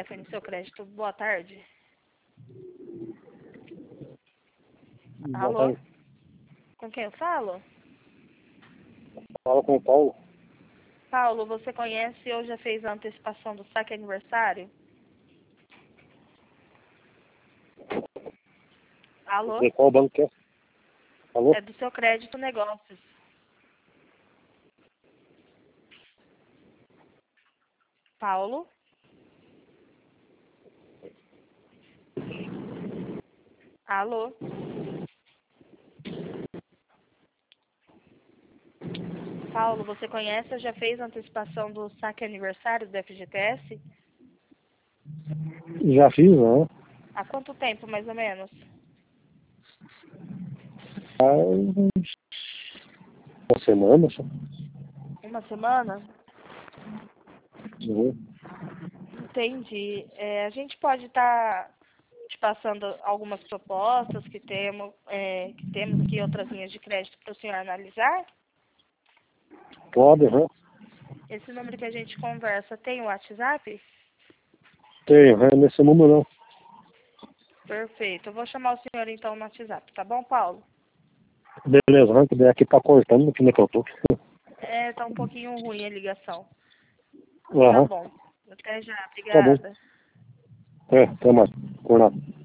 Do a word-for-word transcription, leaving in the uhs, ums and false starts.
Stephanie, seu crédito. Boa tarde. Boa Alô? tarde. Com quem eu falo? Fala com o Paulo. Paulo, você conhece ou já fez a antecipação do saque aniversário? Alô? De qual banco que é? Alô? É do seu crédito negócios. Paulo? Alô? Paulo, você conhece ou já fez a antecipação do saque aniversário do F G T S? Já fiz, né? Há quanto tempo, mais ou menos? Faz uma semana só. Uma semana? Uhum. Entendi. É, a gente pode estar te passando algumas propostas que temos, é, que temos aqui, outras linhas de crédito para o senhor analisar. Pode, uhum. Esse número que a gente conversa tem o WhatsApp? Tenho, é nesse número não. Perfeito. Eu vou chamar o senhor então no WhatsApp, tá bom, Paulo? Beleza, uhum, que daí aqui tá cortando, que nem que eu tô. É, tá um pouquinho ruim a ligação. Tá Aham, bom. Até já. tá bom. Obrigada. É, até mais. Por nada.